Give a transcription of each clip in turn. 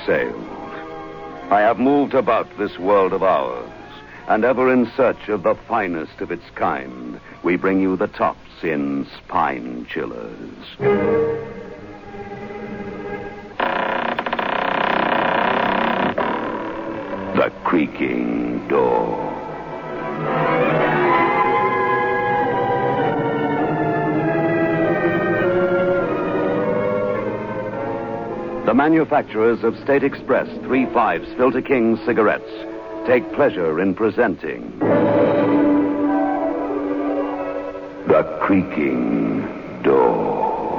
sailed. I have moved about this world of ours, and ever in search of the finest of its kind, we bring you the tops in spine chillers. The creaking door. The manufacturers of State Express 3.5 Filter King cigarettes take pleasure in presenting The Creaking Door.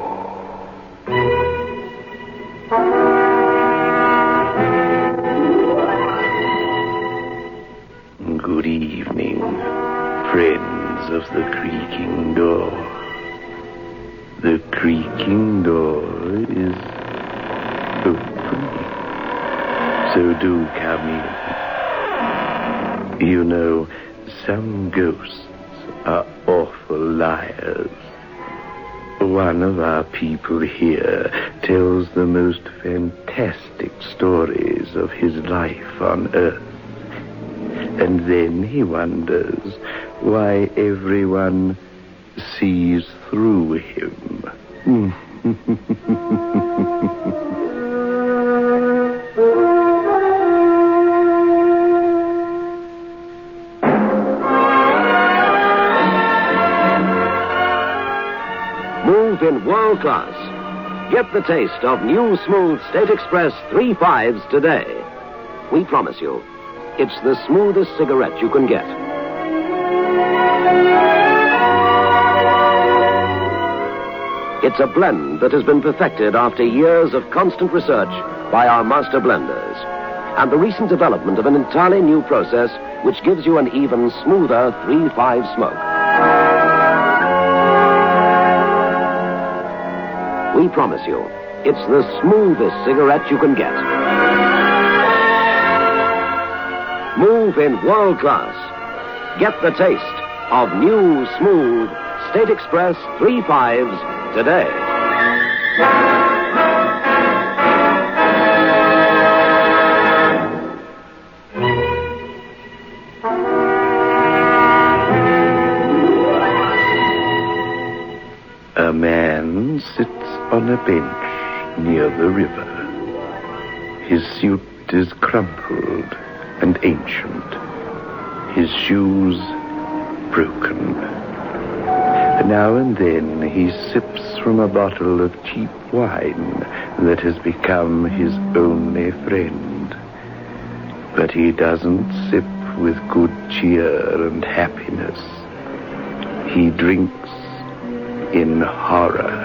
Good evening, friends of The Creaking Door. The Creaking Door is open, so do come in. You know, some ghosts are awful liars. One of our people here tells the most fantastic stories of his life on Earth. And then he wonders why everyone sees through him. Move in world class. Get the taste of new smooth State Express 3.5s today. We promise you, it's the smoothest cigarette you can get. It's a blend that has been perfected after years of constant research by our master blenders, and the recent development of an entirely new process which gives you an even smoother 3.5 smoke. We promise you, it's the smoothest cigarette you can get. Move in world class. Get the taste of new, smooth State Express 3.5s today. A man sits on a bench near the river. His suit is crumpled and ancient. His shoes broken. Now and then he sips from a bottle of cheap wine that has become his only friend. But he doesn't sip with good cheer and happiness. He drinks in horror.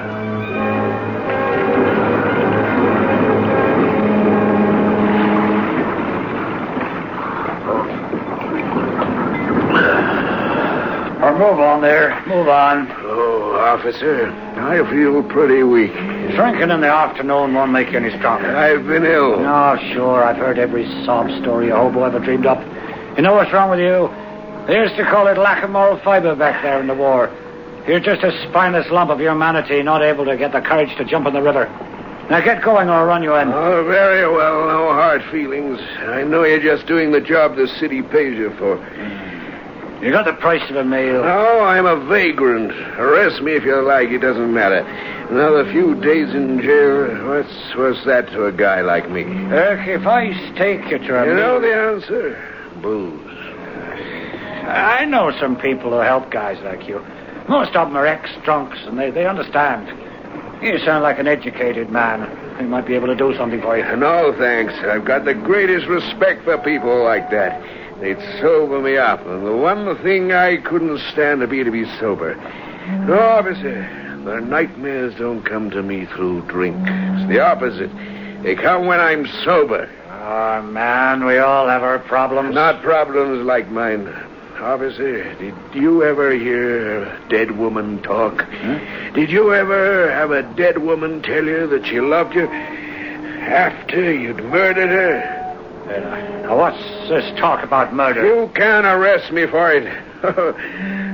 Move on there. Move on. Oh, officer, I feel pretty weak. Drinking in the afternoon won't make you any stronger. I've been ill. No, sure. I've heard every sob story a hobo ever dreamed up. You know what's wrong with you? They used to call it lack of moral fiber back there in the war. You're just a spineless lump of humanity, not able to get the courage to jump in the river. Now get going or I'll run you in. Oh, very well. No hard feelings. I know you're just doing the job the city pays you for. You got the price of a meal. No, I'm a vagrant. Arrest me if you like. It doesn't matter. Another few days in jail. What's that to a guy like me? If I stake you to a You meal... know the answer? Booze. I know some people who help guys like you. Most of them are ex-drunks, and they understand. You sound like an educated man. They might be able to do something for you. No, thanks. I've got the greatest respect for people like that. They'd sober me up, and the one thing I couldn't stand to be sober. No, officer, the nightmares don't come to me through drink. It's the opposite. They come when I'm sober. Oh, man, we all have our problems. Not problems like mine. Officer, did you ever hear a dead woman talk? Huh? Did you ever have a dead woman tell you that she loved you after you'd murdered her? Now, what's this talk about murder? You can't arrest me for it.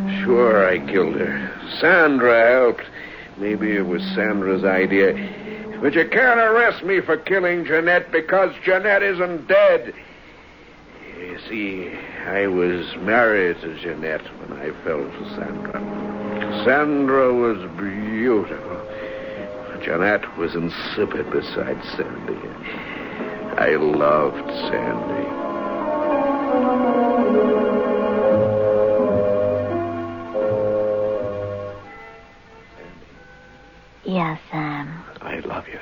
Sure, I killed her. Sandra helped. Maybe it was Sandra's idea. But you can't arrest me for killing Jeanette because Jeanette isn't dead. You see, I was married to Jeanette when I fell for Sandra. Sandra was beautiful. Jeanette was insipid beside Sandy. I loved Sandy. Yes, Sam. I love you.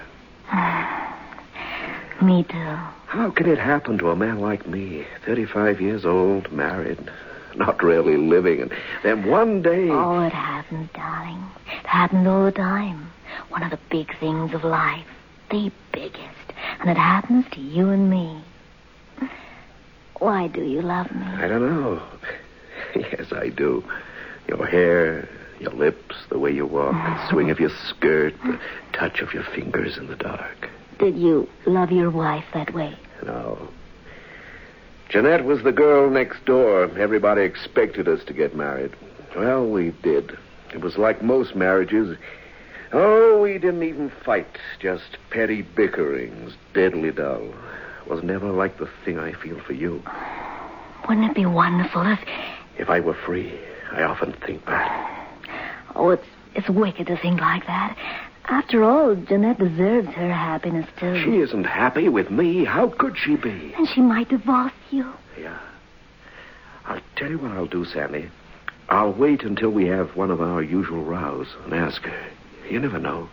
Me too. How can it happen to a man like me, 35 years old, married, not really living, and then one day... Oh, it happens, darling. It happens all the time. One of the big things of life. The biggest. And it happens to you and me. Why do you love me? I don't know. Yes, I do. Your hair, your lips, the way you walk, the swing of your skirt, the touch of your fingers in the dark. Did you love your wife that way? No. Jeanette was the girl next door. Everybody expected us to get married. Well, we did. It was like most marriages. Oh, we didn't even fight. Just petty bickerings, deadly dull. Was never like the thing I feel for you. Wouldn't it be wonderful If I were free, I often think that. Oh, it's wicked to think like that. After all, Jeanette deserves her happiness, too. She isn't happy with me. How could she be? And she might divorce you. Yeah. I'll tell you what I'll do, Sandy. I'll wait until we have one of our usual rows and ask her. You never know.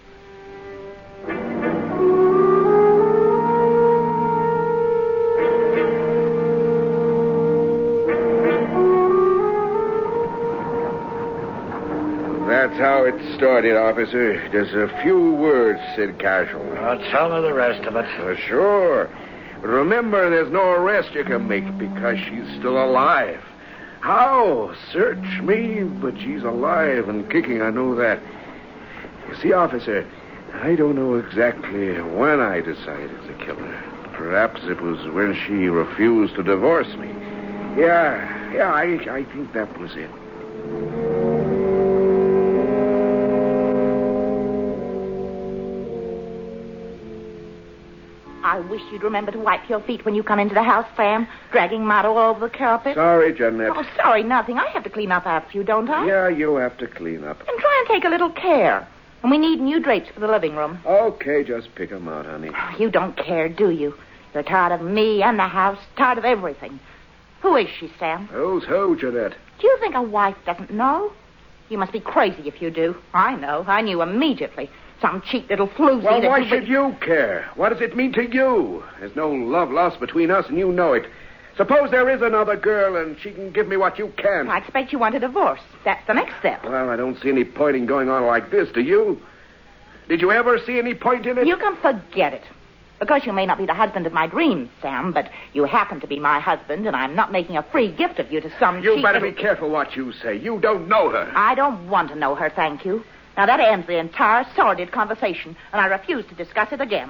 That's how it started, officer. Just a few words said casually. Tell me the rest of it. Sure. But remember, there's no arrest you can make because she's still alive. How? Search me, but she's alive and kicking, I know that. You see, officer, I don't know exactly when I decided to kill her. Perhaps it was when she refused to divorce me. Yeah, I think that was it. I wish you'd remember to wipe your feet when you come into the house, Sam. Dragging mud all over the carpet. Sorry, Jeanette. Oh, sorry, nothing. I have to clean up after you, don't I? Yeah, you have to clean up. And try and take a little care. And we need new drapes for the living room. Okay, just pick them out, honey. You don't care, do you? You're tired of me and the house, tired of everything. Who is she, Sam? Who's who, Jeanette? Do you think a wife doesn't know? You must be crazy if you do. I know. I knew immediately. Some cheap little floozy. Well, why should you care? What does it mean to you? There's no love lost between us, and you know it. Suppose there is another girl, and she can give me what you can. I expect you want a divorce. That's the next step. Well, I don't see any point in going on like this, do you? Did you ever see any point in it? You can forget it. Because you may not be the husband of my dreams, Sam, but you happen to be my husband, and I'm not making a free gift of you to some cheap... You better be careful what you say. You don't know her. I don't want to know her, thank you. Now, that ends the entire sordid conversation, and I refuse to discuss it again.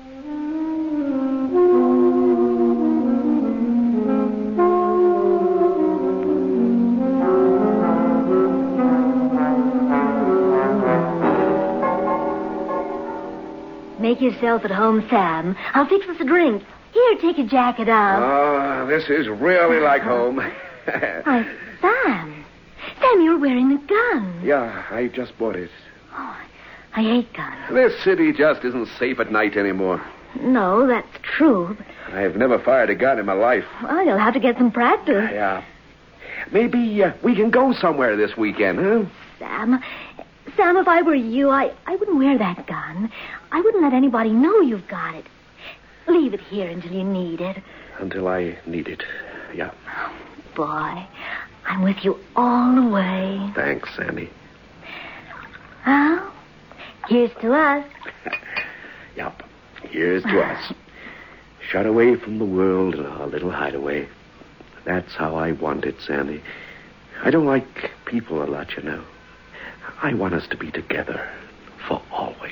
Make yourself at home, Sam. I'll fix us a drink. Here, take your jacket off. Oh, this is really like home. Why, Sam. Sam, you're wearing a gun. Yeah, I just bought it. Oh, I hate guns. This city just isn't safe at night anymore. No, that's true. But... I've never fired a gun in my life. Well, you'll have to get some practice. Yeah. Maybe we can go somewhere this weekend, huh? Sam, if I were you, I wouldn't wear that gun. I wouldn't let anybody know you've got it. Leave it here until you need it. Until I need it, yeah. Oh, boy, I'm with you all the way. Thanks, Sandy. Well, here's to us. Yep, here's to us. Shut away from the world in our little hideaway. That's how I want it, Sandy. I don't like people a lot, you know. I want us to be together for always.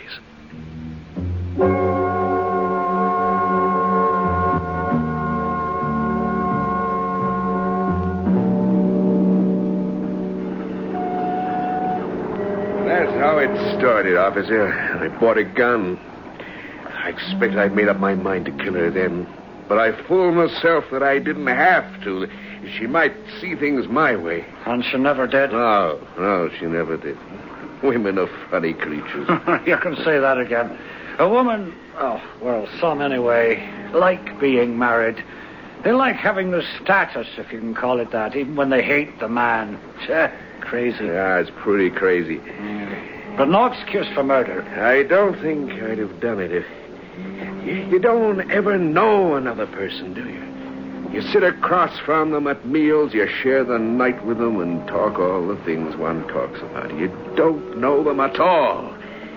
That's how it started, officer, and I bought a gun. I expect I'd made up my mind to kill her then. But I fooled myself that I didn't have to. She might see things my way. And she never did. No, she never did. Women are funny creatures. You can say that again. A woman, some anyway, like being married. They like having the status, if you can call it that, even when they hate the man. Crazy. Yeah, it's pretty crazy. But no excuse for murder. I don't think I'd have done it if... You don't ever know another person, do you? You sit across from them at meals, you share the night with them and talk all the things one talks about. You don't know them at all.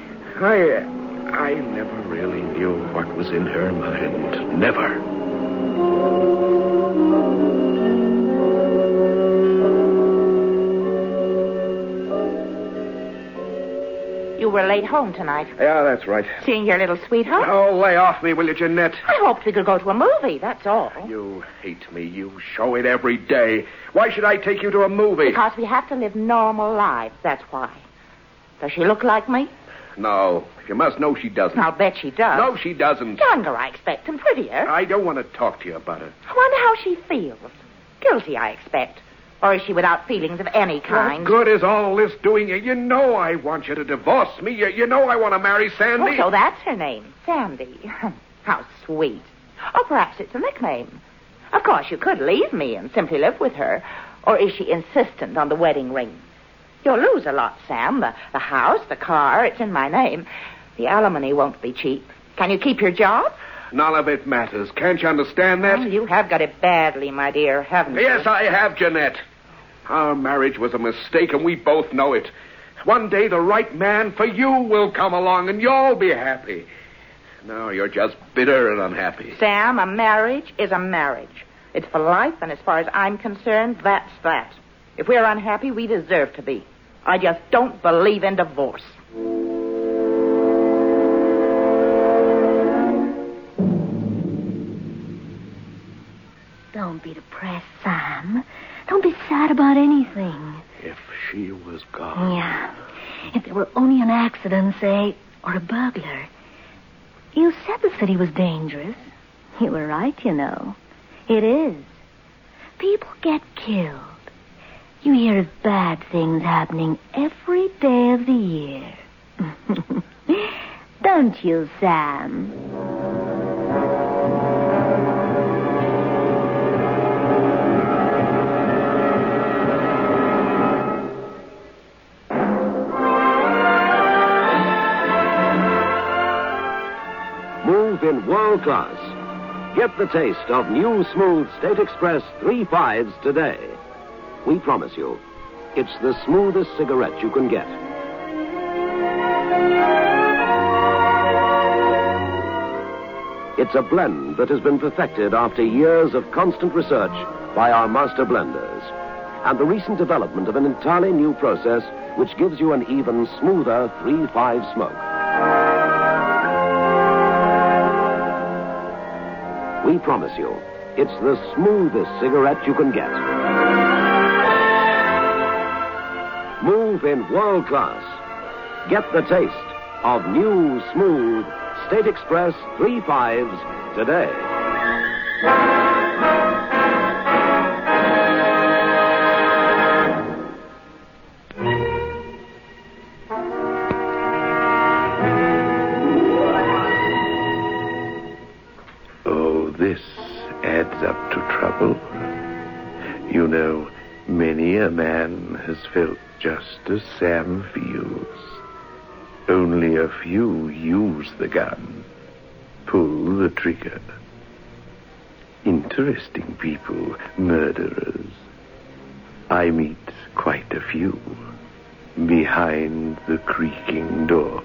I never really knew what was in her mind. Never. You were late home tonight. Yeah, that's right. Seeing your little sweetheart? Oh, lay off me, will you, Jeanette? I hoped we could go to a movie, that's all. You hate me. You show it every day. Why should I take you to a movie? Because we have to live normal lives, that's why. Does she look like me? No. You must know she doesn't. I'll bet she does. No, she doesn't. Younger, I expect, and prettier. I don't want to talk to you about it. I wonder how she feels. Guilty, I expect. Or is she without feelings of any kind? What good is all this doing you? You know I want you to divorce me. You know I want to marry Sandy. Oh, so that's her name, Sandy. How sweet. Or perhaps it's a nickname. Of course, you could leave me and simply live with her. Or is she insistent on the wedding ring? You'll lose a lot, Sam. The house, the car, it's in my name. The alimony won't be cheap. Can you keep your job? None of it matters. Can't you understand that? Oh, you have got it badly, my dear, haven't you? Yes, I have, Jeanette. Our marriage was a mistake, and we both know it. One day the right man for you will come along, and you'll be happy. No, you're just bitter and unhappy. Sam, a marriage is a marriage. It's for life, and as far as I'm concerned, that's that. If we're unhappy, we deserve to be. I just don't believe in divorce. Don't be depressed, Sam. Don't be sad about anything. If she was gone... Yeah. If there were only an accident, say, or a burglar. You said the city was dangerous. You were right, you know. It is. People get killed. You hear of bad things happening every day of the year. Don't you, Sam? Move in world class. Get the taste of new smooth State Express 3.5s today. We promise you, it's the smoothest cigarette you can get. It's a blend that has been perfected after years of constant research by our master blenders, and the recent development of an entirely new process which gives you an even smoother 3.5 smoke. We promise you, it's the smoothest cigarette you can get. Move in world class. Get the taste of new, smooth State Express 3.5s today. This adds up to trouble. You know, many a man has felt just as Sam feels. Only a few use the gun, pull the trigger. Interesting people, murderers. I meet quite a few behind the creaking door.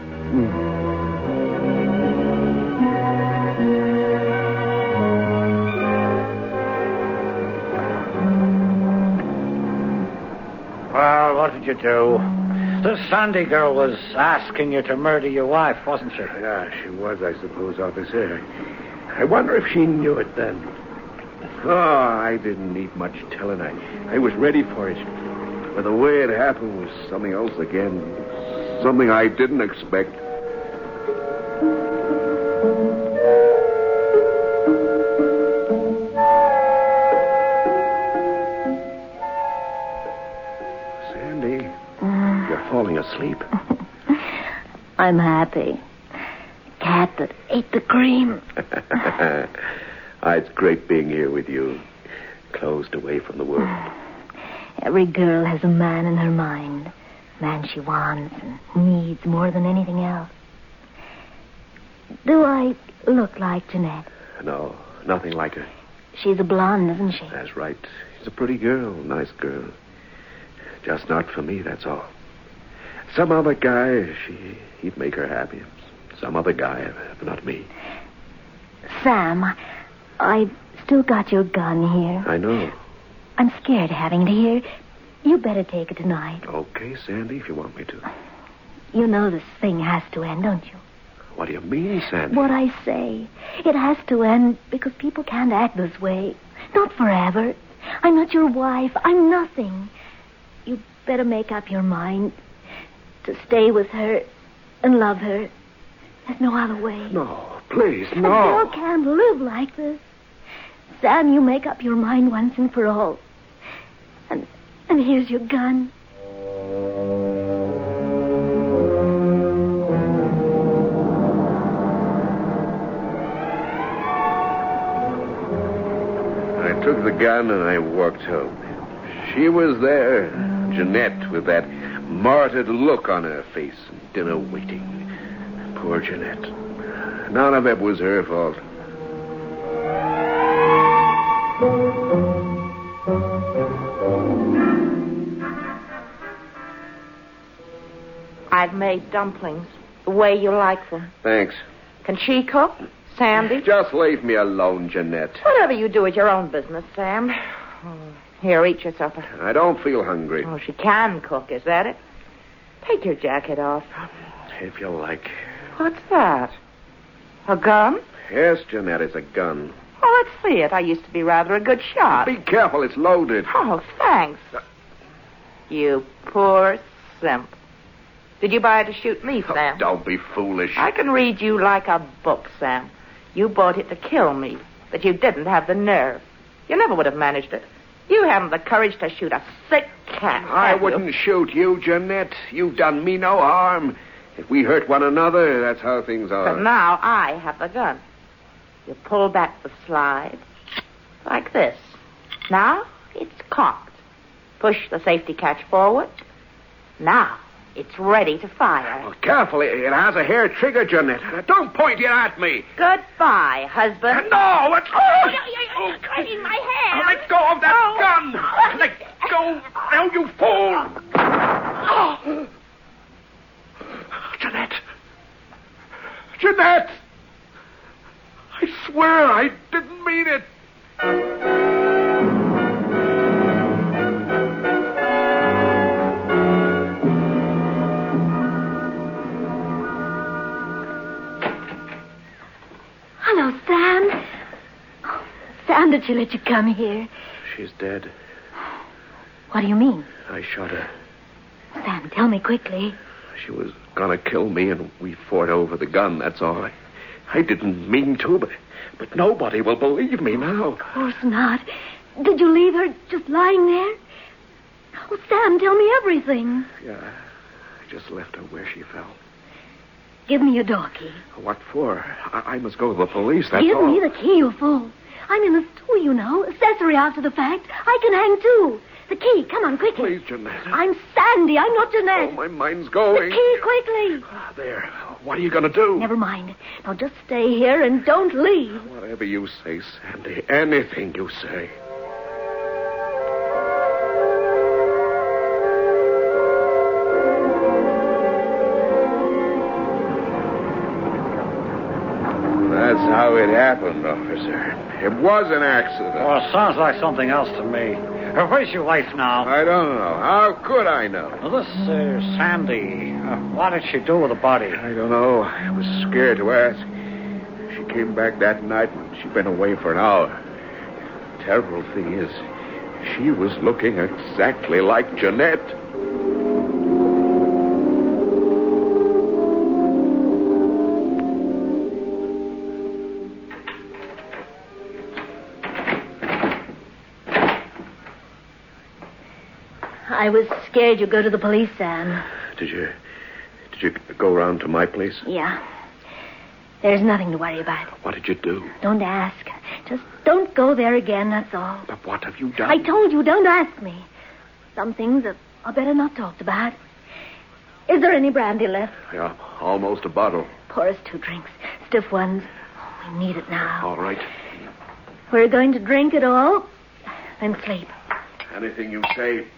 Well, what did you do? The Sandy girl was asking you to murder your wife, wasn't she? Yeah, she was, I suppose, officer. I wonder if she knew it then. Oh, I didn't need much telling. I was ready for it. But the way it happened was something else again. something I didn't expect. Sandy, you're falling asleep. I'm happy. Cat that ate the cream. It's great being here with you, closed away from the world. Every girl has a man in her mind. Man she wants and needs more than anything else. Do I look like Jeanette? No, nothing like her. She's a blonde, isn't she? That's right. She's a pretty girl, nice girl. Just not for me, that's all. Some other guy, he'd make her happy. Some other guy, but not me. Sam, I've still got your gun here. I know. I'm scared of having it here. You better take it tonight. Okay, Sandy, if you want me to. You know this thing has to end, don't you? What do you mean, Sandy? What I say. It has to end because people can't act this way. Not forever. I'm not your wife. I'm nothing. You better make up your mind to stay with her and love her. There's no other way. No, please, no. A girl can't live like this. Sam, you make up your mind once and for all. And here's your gun. I took the gun and I walked home. She was there, Jeanette, with that martyred look on her face, and dinner waiting. Poor Jeanette. None of it was her fault. I've made dumplings the way you like them. Thanks. Can she cook? Sandy? Just leave me alone, Jeanette. Whatever you do is your own business, Sam. Here, eat your supper. I don't feel hungry. Oh, she can cook, is that it? Take your jacket off. If you like. What's that? A gun? Yes, Jeanette, it's a gun. Oh, let's see it. I used to be rather a good shot. Be careful, it's loaded. Oh, thanks. You poor simp. Did you buy it to shoot me, Sam? Oh, don't be foolish. I can read you like a book, Sam. You bought it to kill me, but you didn't have the nerve. You never would have managed it. You haven't the courage to shoot a sick cat. I wouldn't shoot you, Jeanette. You've done me no harm. If we hurt one another, that's how things are. But now I have the gun. You pull back the slide like this. Now it's cocked. Push the safety catch forward. Now it's ready to fire. Well, careful. It has a hair trigger, Jeanette. Don't point it at me. Goodbye, husband. No! Let You're cutting my hand. Let go of that gun! Let go! Now, you fool! Oh. Jeanette! Jeanette! I swear I didn't mean it. Hello, Sam. Oh, Sam, did she let you come here? She's dead. What do you mean? I shot her. Sam, tell me quickly. She was gonna kill me, and we fought over the gun, that's all. I didn't mean to, but nobody will believe me now. Of course not. Did you leave her just lying there? Oh, Sam, tell me everything. Yeah, I just left her where she fell. Give me your door key. What for? I must go to the police, that's Give all. me the key, you fool. I'm in the stew, you know. Accessory after the fact. I can hang, too. The key. Come on, quickly. Please, Jeanette. I'm Sandy. I'm not Jeanette. Oh, my mind's going. The key, quickly. There. What are you going to do? Never mind. Now just stay here and don't leave. Whatever you say, Sandy. Anything you say. That's how it happened, officer. It was an accident. Well, it sounds like something else to me. Where's your wife now? I don't know. How could I know? Well, this Sandy, what did she do with the body? I don't know. I was scared to ask. She came back that night and she'd been away for an hour. The terrible thing is, she was looking exactly like Jeanette. I was scared you'd go to the police, Sam. Did you go around to my place? Yeah. There's nothing to worry about. What did you do? Don't ask. Just don't go there again, that's all. But what have you done? I told you, don't ask me. Some things are better not talked about. Is there any brandy left? Yeah, almost a bottle. Pour us 2 drinks. Stiff ones. Oh, we need it now. All right. We're going to drink it all, then sleep. Anything you say.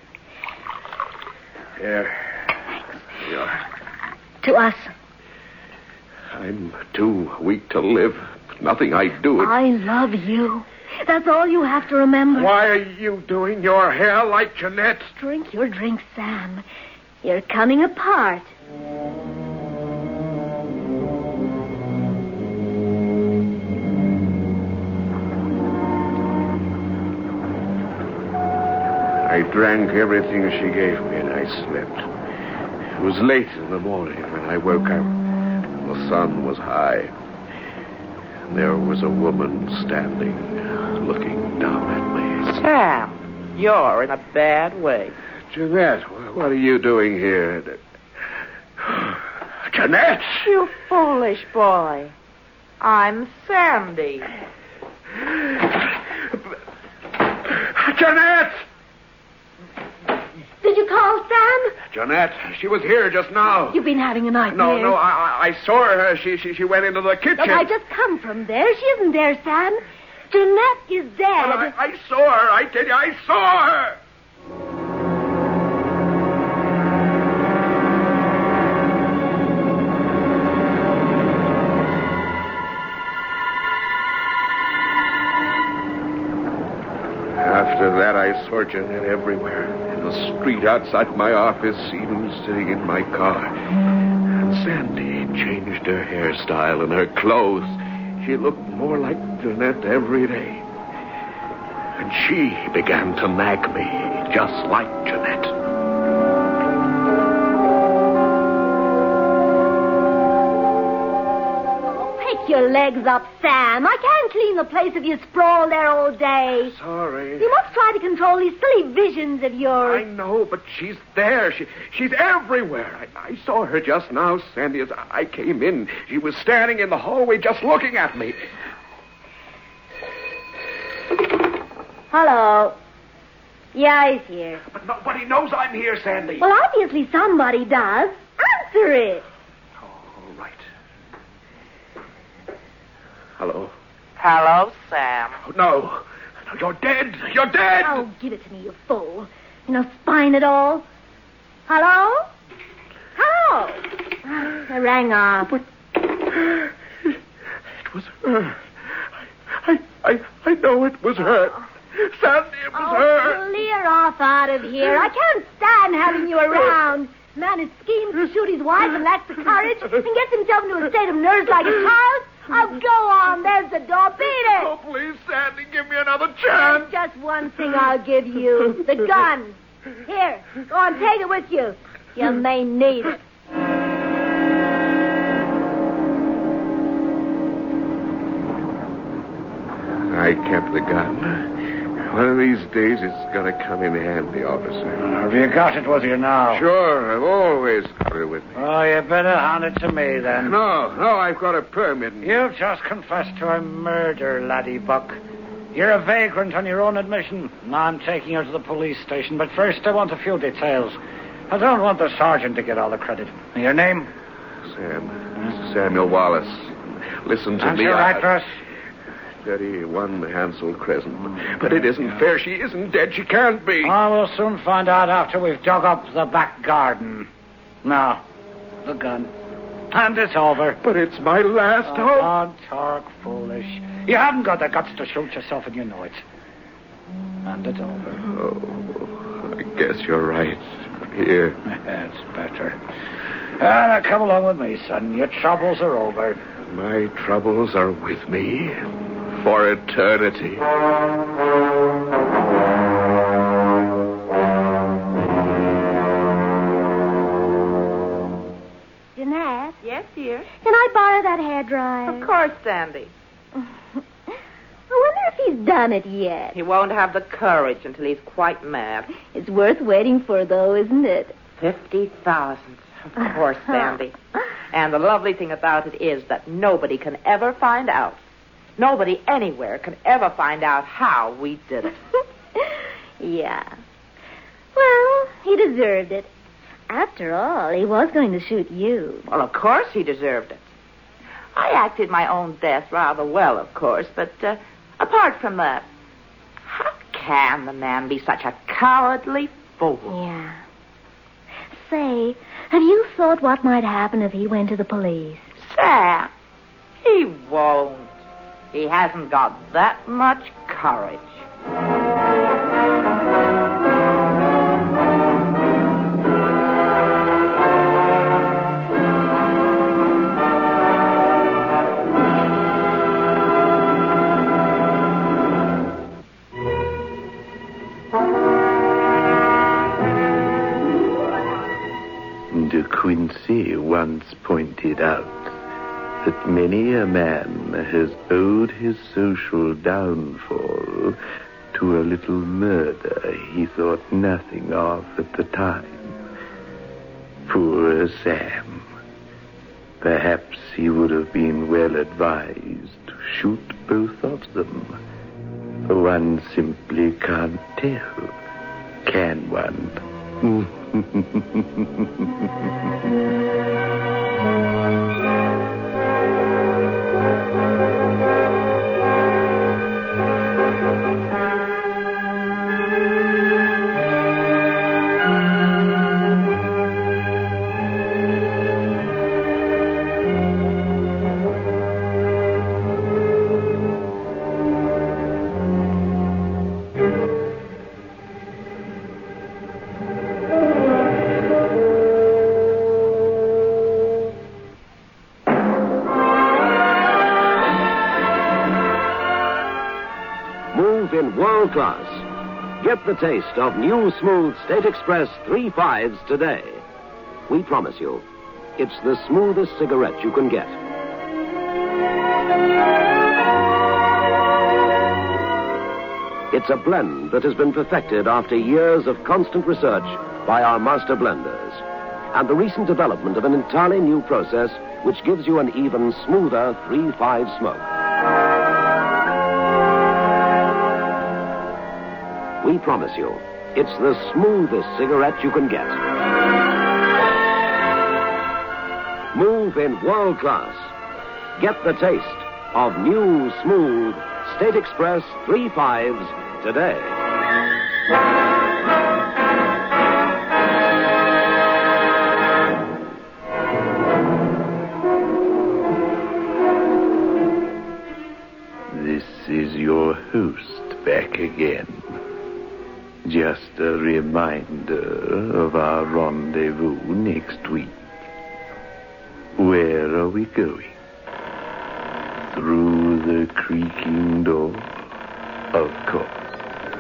Here. Thanks. Here you are. To us. I'm too weak to live. Nothing I do. I love you. That's all you have to remember. Why are you doing your hair like Jeanette? Drink your drink, Sam. You're coming apart. I drank everything she gave me and I slept. It was late in the morning when I woke up. The sun was high. And there was a woman standing, looking down at me. Sam, you're in a bad way. Jeanette, what are you doing here? Jeanette! You foolish boy. I'm Sandy. Jeanette! Did you call Sam? Jeanette, she was here just now. You've been having a nightmare. No, I saw her. She went into the kitchen. Look, I just come from there. She isn't there, Sam. Jeanette is dead. Well, I saw her. I tell you, I saw her. After that, I saw Jeanette everywhere. In the street outside my office, even sitting in my car. And Sandy changed her hairstyle and her clothes. She looked more like Jeanette every day. And she began to nag me, just like Jeanette. Your legs up, Sam. I can't clean the place if you sprawl there all day. Sorry. You must try to control these silly visions of yours. I know, but she's there. She's everywhere. I saw her just now, Sandy, as I came in. She was standing in the hallway just looking at me. Hello. Yeah, he's here. But nobody knows I'm here, Sandy. Well, obviously somebody does. Answer it. All right. Hello? Hello, Sam. No, you're dead. You're dead. Oh, give it to me, you fool. No spine at all. Hello? Hello? I rang off. But it was her. I know it was her. Sandy, it was her. Clear off out of here. I can't stand having you around. Man who schemes to shoot his wife and lacks the courage and gets himself into a state of nerves like a child. Oh, go on. There's the door. Beat it. Oh, please, Sandy, give me another chance. There's just one thing I'll give you. The gun. Here, go on, take it with you. You may need it. I kept the gun. One of these days it's going to come in handy, officer. Have you got it with you now? Sure, I've always got it with me. Oh, you better hand it to me, then. No, I've got a permit. You've just confessed to a murder, laddie buck. You're a vagrant on your own admission. Now I'm taking you to the police station, but first I want a few details. I don't want the sergeant to get all the credit. Your name? Samuel Wallace. Listen to And me. your address? 31 Hansel Crescent. But it isn't fair. She isn't dead. She can't be. I will soon find out after we've dug up the back garden. Now, the gun. And it's over. But it's my last hope. Don't talk foolish. You haven't got the guts to shoot yourself, and you know it. And it's over. Oh, I guess you're right. Here. That's better. Now, come along with me, son. Your troubles are over. My troubles are with me for eternity. Jeanette? Yes, dear? Can I borrow that hairdryer? Of course, Sandy. I wonder if he's hasn't done it yet. He won't have the courage until he's quite mad. It's worth waiting for, though, isn't it? 50,000. Of course, Sandy. And the lovely thing about it is that nobody can ever find out. Nobody anywhere can ever find out how we did it. Yeah. Well, he deserved it. After all, he was going to shoot you. Well, of course he deserved it. I acted my own death rather well, of course, but apart from that, how can the man be such a cowardly fool? Yeah. Say, have you thought what might happen if he went to the police? Sam, he won't. He hasn't got that much courage. De Quincey once pointed out that many a man has owed his social downfall to a little murder he thought nothing of at the time. Poor Sam. Perhaps he would have been well advised to shoot both of them. One simply can't tell, can one? In world class. Get the taste of new smooth State Express 3/5s today. We promise you, it's the smoothest cigarette you can get. It's a blend that has been perfected after years of constant research by our master blenders, and the recent development of an entirely new process which gives you an even smoother 3/5 smoke. We promise you, it's the smoothest cigarette you can get. Move in world class. Get the taste of new, smooth State Express 3/5s today. This is your host back again. Just a reminder of our rendezvous next week. Where are we going? Through the creaking door? Of course.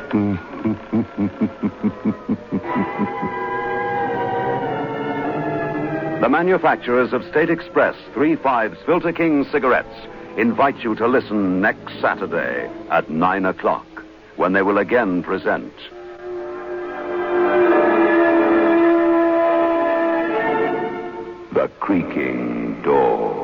The manufacturers of State Express 3/5s Filter King cigarettes invite you to listen next Saturday at 9 o'clock when they will again present The Creaking Door.